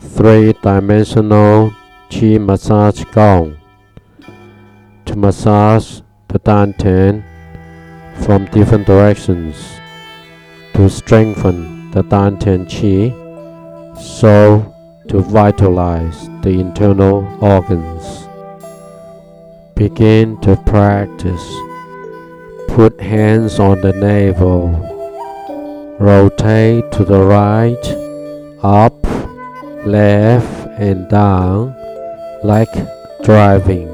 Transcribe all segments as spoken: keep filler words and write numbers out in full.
three-dimensional Qi massage gong to massage the dantian from different directions to strengthen the dantian Qi, so to vitalize the internal organs. Begin to practice. Put hands on the navel. Rotate to the right, up, left, and down like driving.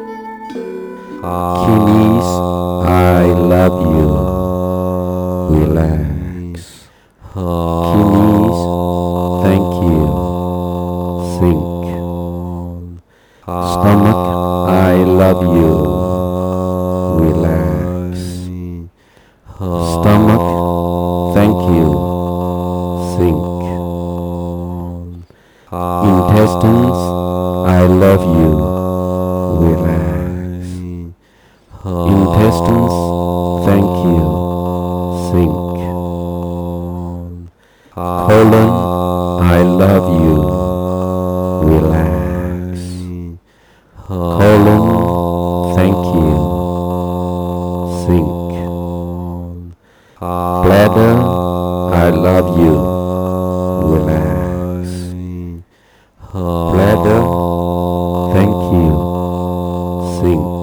Kimis, I love you. Relax. Kimis, thank you. Think. Stomach, I love you. Relax. Stomach, thank you. Think. Intestines, I love you. Relax. Intestines, thank you. Think. Colon, I love you. Relax. Colon, thank you. Think. Bladder, I love you. Relax. Bladder, thank you. Think.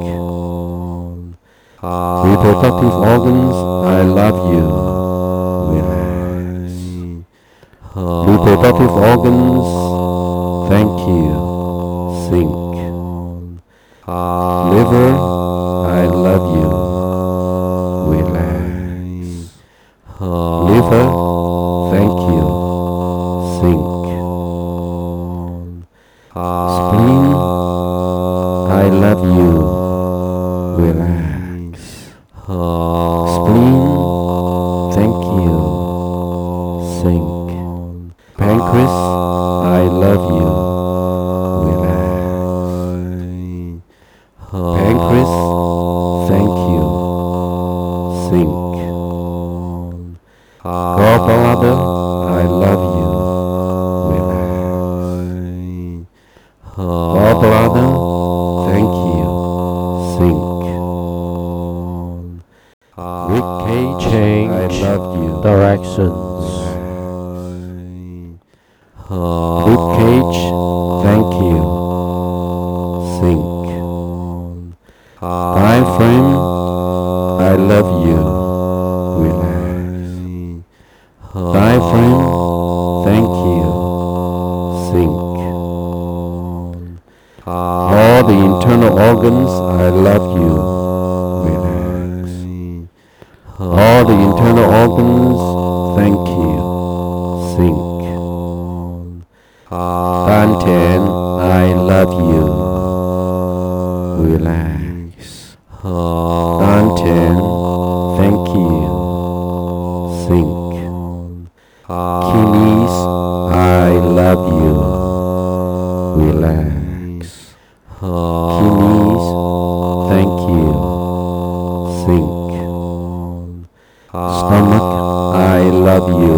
Reproductive organs, I love you. Relax. Reproductive organs, thank you. Think. Liver, I love you. Relax. Liver, thank you. Think. Spleen, I love you. Relax. Spleen, thank you. Think. Pancreas, I love you. Relax. Pancreas, thank you. Think. Gallbladder, I love you. Relax. Gallbladder, thank you. Think. Rib cage, Change I love you. directions. Rib cage, thank you. Think. Diaphragm, I love you. Relax. Diaphragm, thank you. Think. All the internal organs, I love you. Relax. All the internal organs, thank you. Think. Dantian, I love you. Relax. Dantian, thank you. Think. Kimis, I love you. Relax. Kimis, thank you. Think. Stomach, I love you.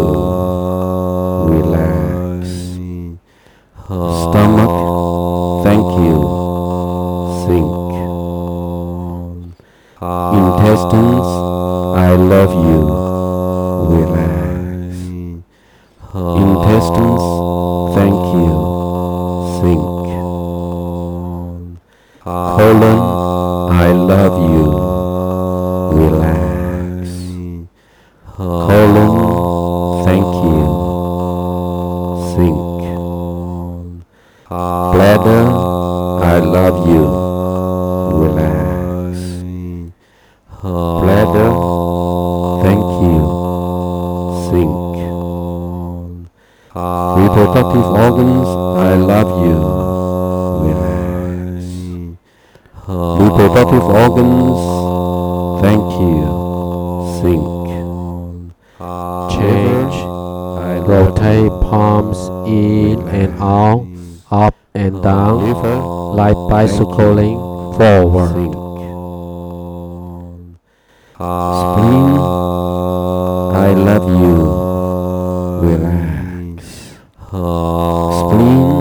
Relax. Stomach, thank you. Think. Intestines, I love you. Relax. Intestines, thank you. Think. Colon, I love you. Relax. Colon, thank you. Think. Bladder, I love you. Relax. Bladder, thank you. Think. Reproductive organs, I love you. Relax. Reproductive organs, thank you. Think. Change. I Rotate palms in and out, up and down, Liver, like bicycling forward. Think. Spleen, I love you. Relax. Spleen,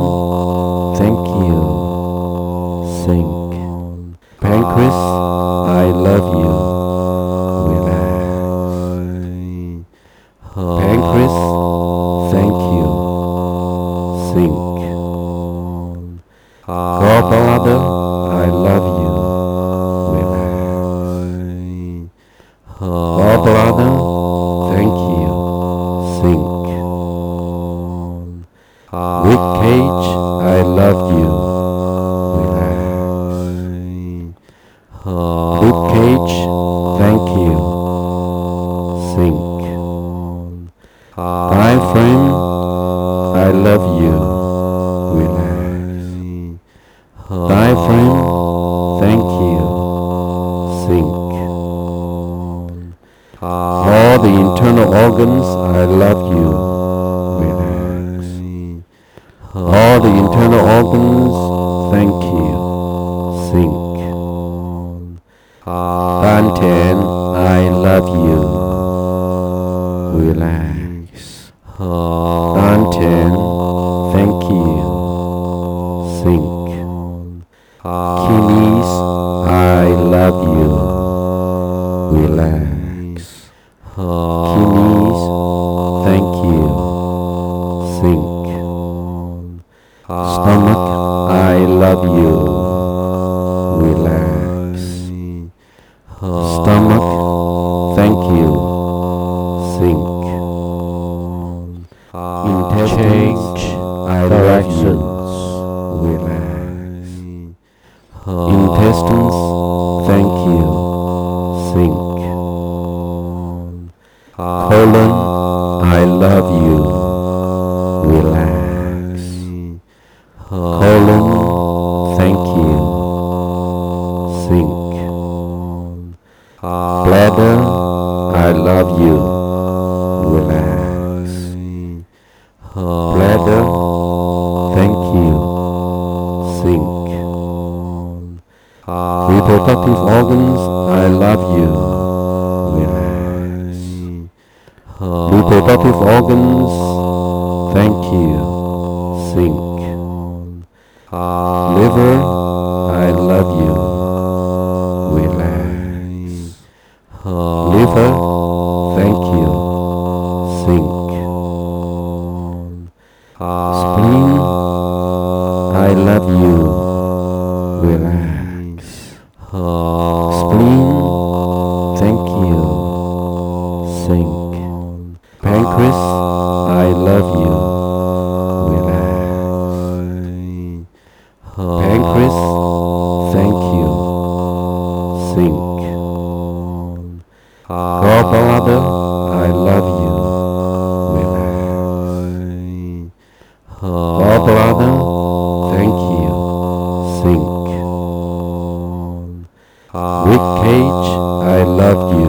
you. Sink. Gallbladder, I love you. Relax. Gallbladder, thank you. Sink. Rib cage, I love you. Relax. Rib cage, thank you. Sink. Diaphragm, I love you. Relax. Diaphragm, thank you. Sink. All the internal organs, I love you. Relax. All the internal organs, thank you. Sink. Dantian, I love you. Relax. Dantian, thank you. Sink. Kidneys, I love you. Relax. Kidneys, thank you. Sink. Stomach, I love you. Relax. Stomach, thank you. Sink. Intestines, I love you. Relax. Intestines, thank you. Sink. Colon, I love you. Relax. Colon, thank you. Sink. Bladder, I love you. Relax. Bladder, thank you. Sink. Reproductive organs, I love you. Relax. Reproductive organs, thank you. Sink. Liver, I love you. Relax. Liver, thank you. Sink. Spleen, I love you. Relax. Spleen, thank you. Sink. Pancreas, I love you. Relax. Pancreas, thank you. Sink. Gallbladder, I love you. Relax. Gallbladder, thank you. Sink. Rib cage, I love you.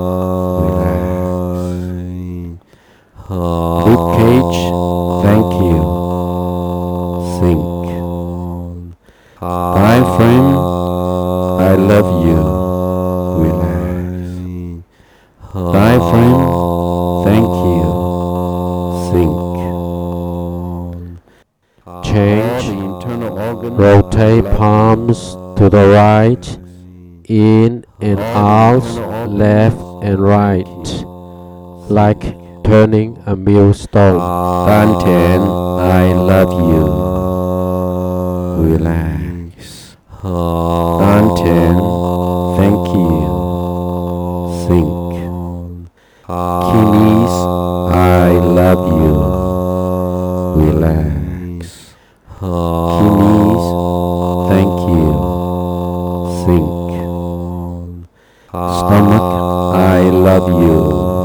Relax. Rib cage, thank you. Sink. Diaphragm, I love you. Relax. Diaphragm, thank you. Sink. Change. Internal organ, Rotate palms to the right, in and out, left and right, like turning a millstone. Dantian, I love you. Relax. Dantian, thank you. Sink. Kidneys, I love you. Relax. Kidneys, thank you. Sink. Stomach, I love you.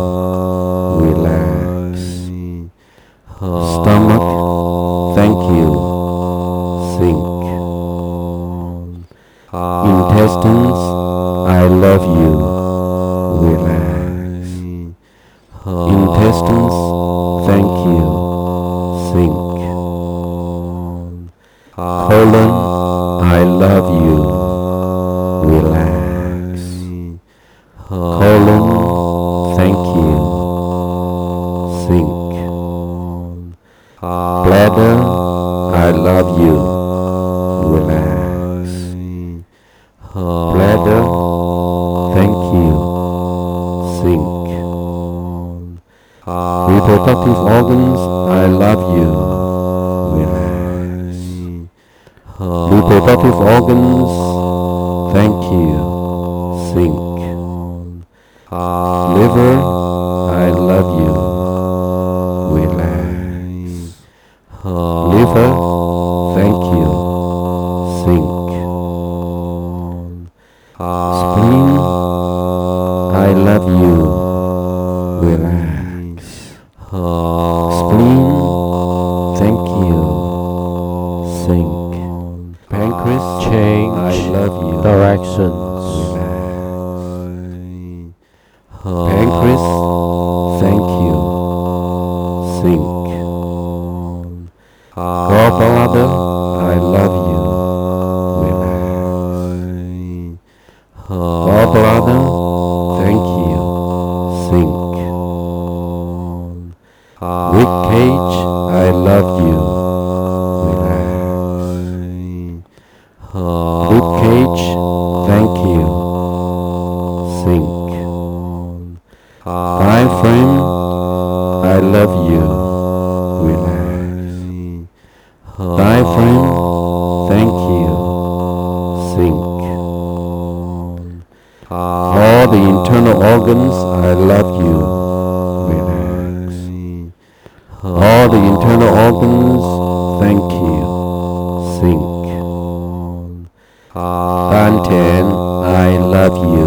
Relax. Stomach, thank you. Sink. Intestines, I love you. Relax. Intestines, thank you. Sink. Colon, I love you. Relax. Colon, thank you. Sink. Bladder, I love you. Relax. Bladder, thank you. Sink. Reproductive organs, I love you. Relax. Reproductive organs, thank you. Sink. Liver, I love you. Relax. Liver, thank you. Sink. Spleen, I love you. Relax. Spleen, thank you. Sink. Pancreas, Change I love you. directions. Pancreas, thank you. Sink. Gallbladder, I love you. Relax. Gallbladder, thank you. Sink. Rib cage, I love you. Relax. Rib cage, thank you. Sink. Diaphragm, I love you. Relax. Diaphragm, thank you. Sink. All the internal organs, I love you. Relax. All the internal organs, thank you. Sink. Dantian, I love you.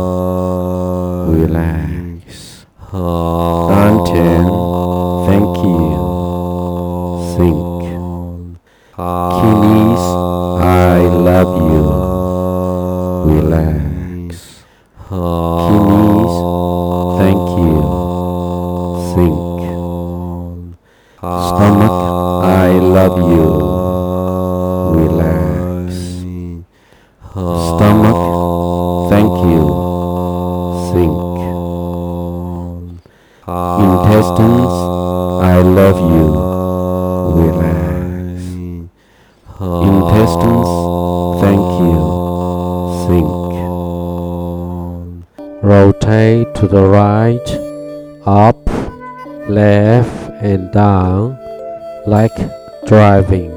Relax. Dantian, thank you. Sink. Kidneys, I love you. Relax. Kidneys, thank you. Sink. Stomach, I love you. Relax. Stomach, thank you. Sink. Intestines, I love you. Relax. Intestines, thank you. Sink. Rotate to the right, up, left, and down, like driving.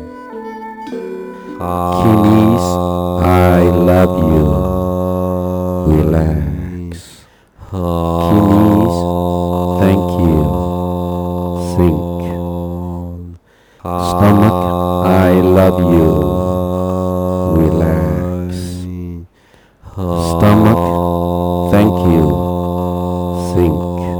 Kidneys, I love you. Relax. Kidneys, thank you. Sink. Stomach, I love you. Relax. Stomach, thank you. Sink.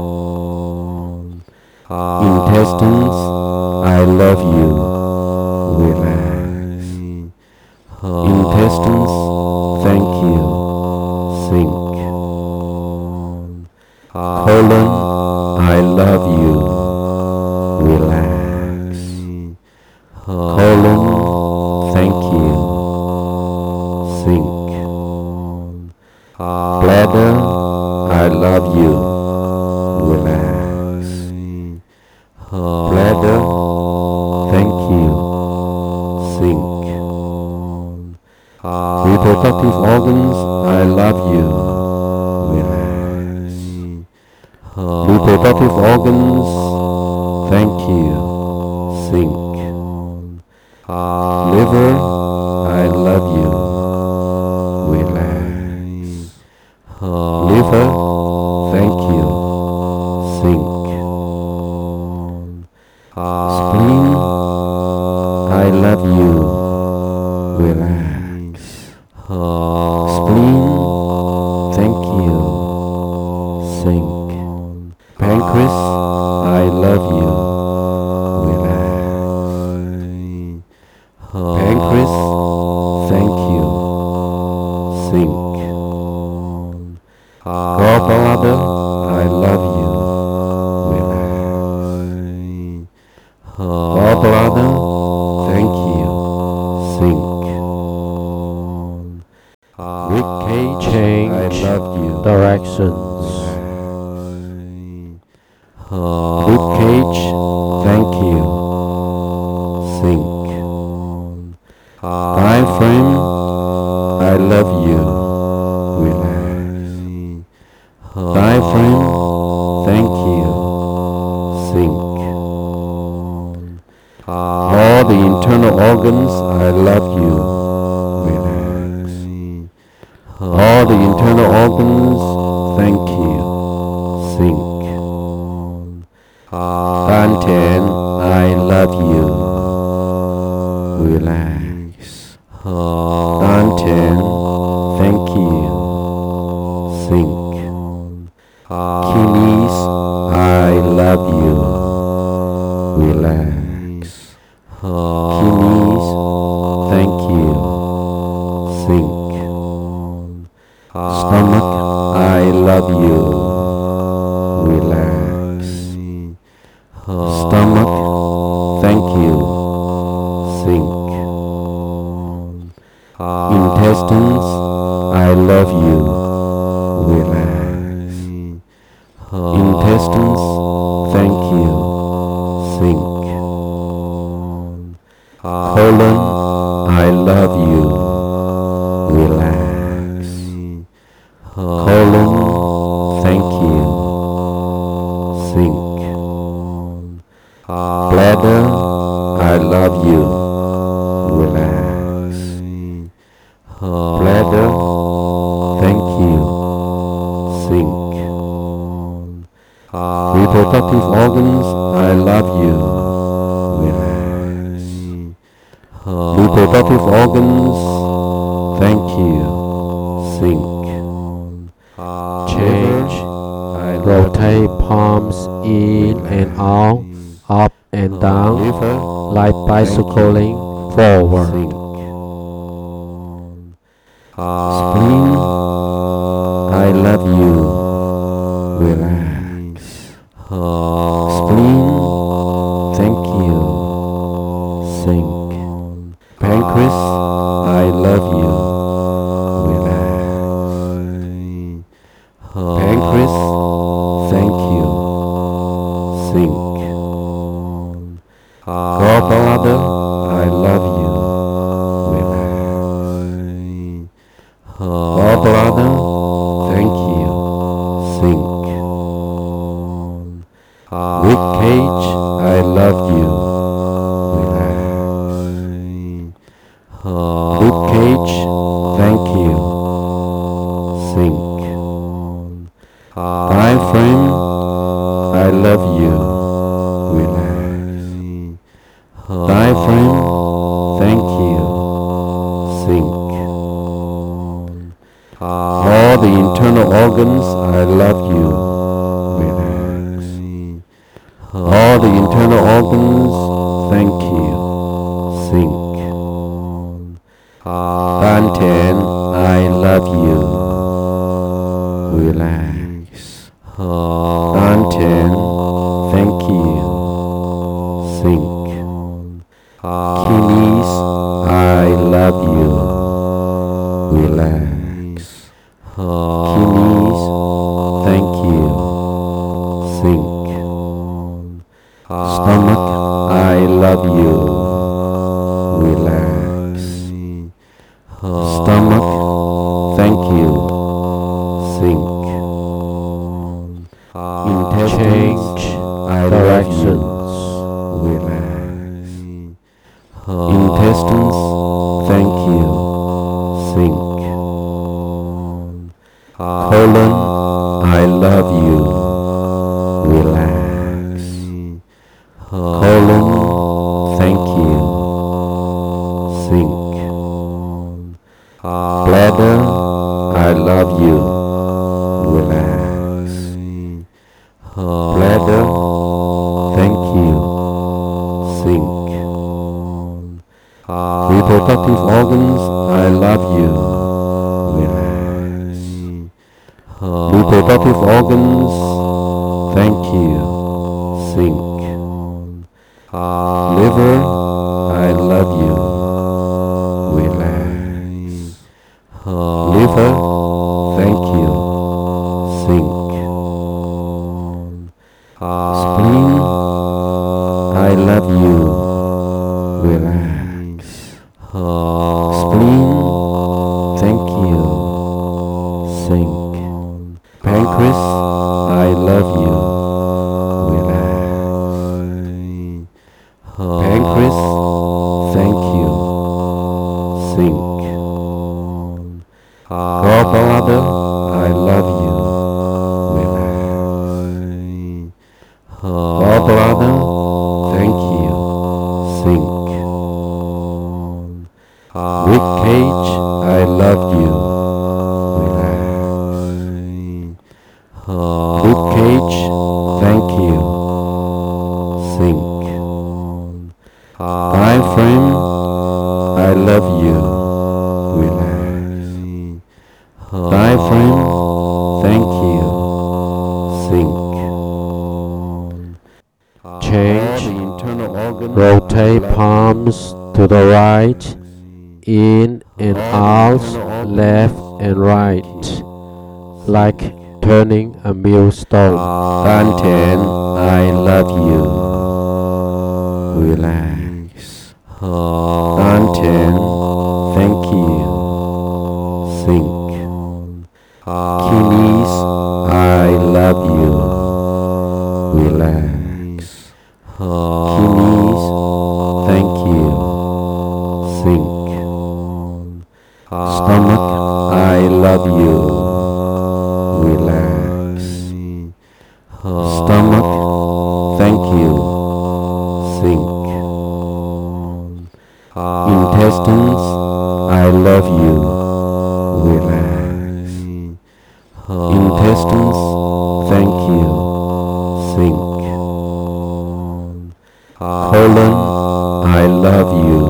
Intestines, I love you. Relax. Intestines, thank you. Sink. Colon, I love you. Relax. Colon, thank you. Sink. Bladder, I love you. Relax. Bladder, thank you. Sink. Reproductive organs, I love you. Relax. Reproductive organs, thank you. Sink. Liver, I love you. Relax. Liver, thank you. Sink. Spleen, I love you. Relax. Spleen, thank you. Sink. Pancreas, I love you. Relax. Pancreas, thank you. Sink. Gallbladder, I love you. Relax. Gallbladder, thank you. Sink. Rib cage, Change I love you. directions. Rib cage, thank you. Sink. Diaphragm, I love you. Relax. Diaphragm, thank you. Sink. All the internal organs, I love you. Relax. All the internal organs, thank you. Sink. Dantian, I love you. Relax. Dantian, thank you. Sink. Kidneys, I love you. Relax. Kidneys, thank you. Sink. Stomach, I love you. Relax. Stomach, thank you. Sink. Intestines, I love you. Relax. Intestines, thank you. Sink. Colon, I love you. Relax. Colon, thank you. Sink. Bladder, I love you. Relax. Bladder, thank you. Sink. Reproductive organs, I love you. Relax. Reproductive organs, thank you. Sink. Change. I Rotate palms in and out, up and down, Liver, like bicycling forward. Sink. Spleen, I love you. Relax. Spleen, thank you. Sink. Pancreas, I love you. Relax. Pancreas, thank you. Sink. Gallbladder, I love you. Relax. Gallbladder, thank you. Sink. Rib cage, I love you. Relax. Rib cage, thank you. Sink. Diaphragm, I love you. Relax. Diaphragm, thank you. Sink. All the internal organs, I love you. Relax. All the internal organs, thank you. Sink. Dantian, I love you. Relax. Dantian, thank you. Sink. Kidneys, I love you. Relax. Kidneys, thank you. Sink. Stomach, I love you. Relax. Stomach, thank you. Sink. Intestines, Change I love you. directions. Relax. Intestines, thank you. Sink. Colon, I love you. Relax. Colon, thank you. Sink. Bladder, I love you. Relax. Bladder, thank you. Sink. Reproductive organs, I love you. Relax. Reproductive organs, thank you. Sink. Liver, I love you. Relax. Liver, thank you. Sink. Spleen, I love you. Relax. Spleen, thank you. Sink. Pancreas, I love you. Relax. Pancreas, thank you. Sink. Gallbladder, I love you. Relax. Gallbladder, thank you. Sink. Rib cage, I love you. Relax. Rib cage, thank you. Sink. Diaphragm, I love you. Relax. Diaphragm, thank you. Sink. Change. All the internal organs, Rotate I love palms to the right, in and out, left and right, like turning a millstone. Dantian, I love you. Relax. Dantian, thank you. Sink. Kidneys, I love you. Relax. Kidneys, thank you. Sink. Stomach, I love you. Relax. Stomach, thank you. Sink. Intestines, I love you. Relax. Intestines, thank you. Sink. Colon, I love you.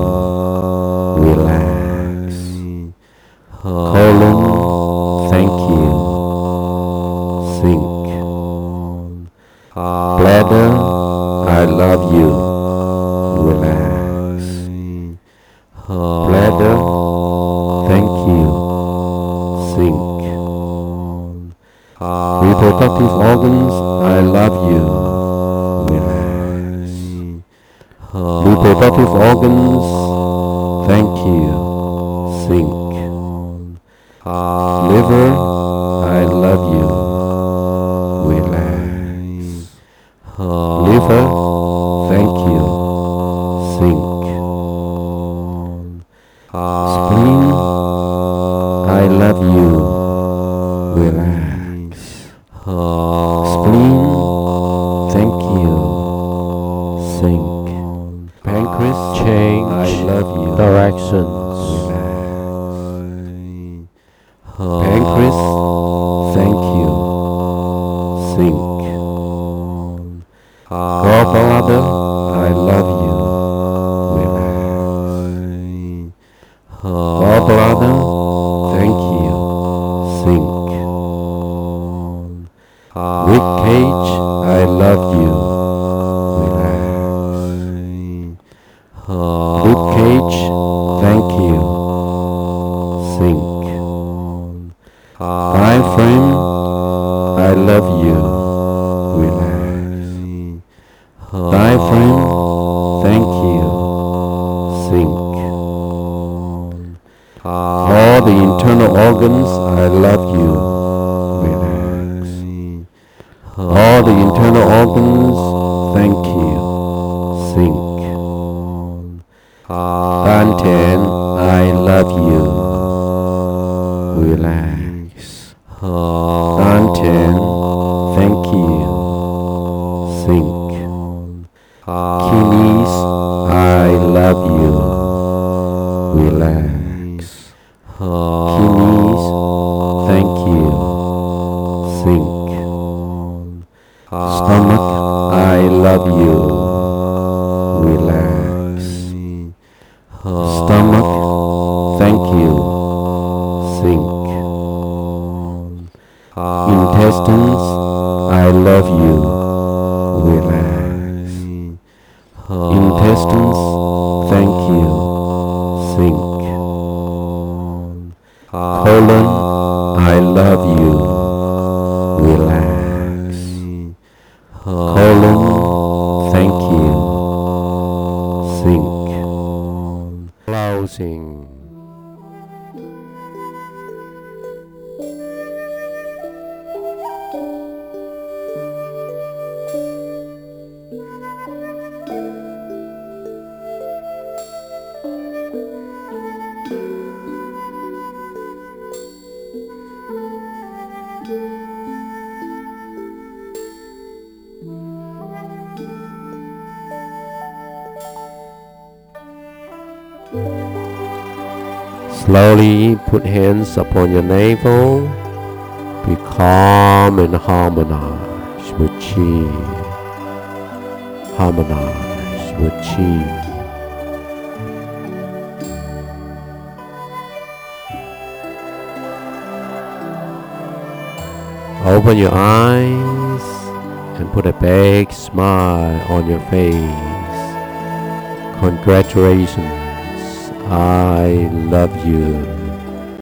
Relax. Colon, thank you. Sink. Bladder, I love you. Relax. Bladder, thank you. Sink. Reproductive organs, I love you. Relax. Reproductive organs, thank you. Sink. Liver, I love you. Relax. Liver, thank you. Sink. Spleen, I love you. Relax. Spleen, thank you. Sink. Pancreas, Change I love you. directions. Pancreas, thank you. Sink. Gallbladder, I love you. Relax. Gallbladder, thank you. Sink. Rib cage, I love you. Relax. Rib cage, thank you. Sink. Diaphragm, I love you. Relax. Diaphragm, thank you. Sink. All the internal organs, I love you. Relax. All the internal organs, thank you. Sink. Dantian, I love you. Relax. Dantian, thank you. Sink. Kidneys, I love you. Relax. Kidneys, thank you. Sink. Stomach, I love you. Relax. Stomach, thank you. Sink. Intestines, I love you. Relax. Intestines, thank you. Sink. Colon, I love you. Relax. Colon, thank you. Sink. Closing. Slowly put hands upon your navel. Be calm and harmonize with Qi. Harmonize with Qi. Open your eyes and put a big smile on your face. Congratulations, I love you.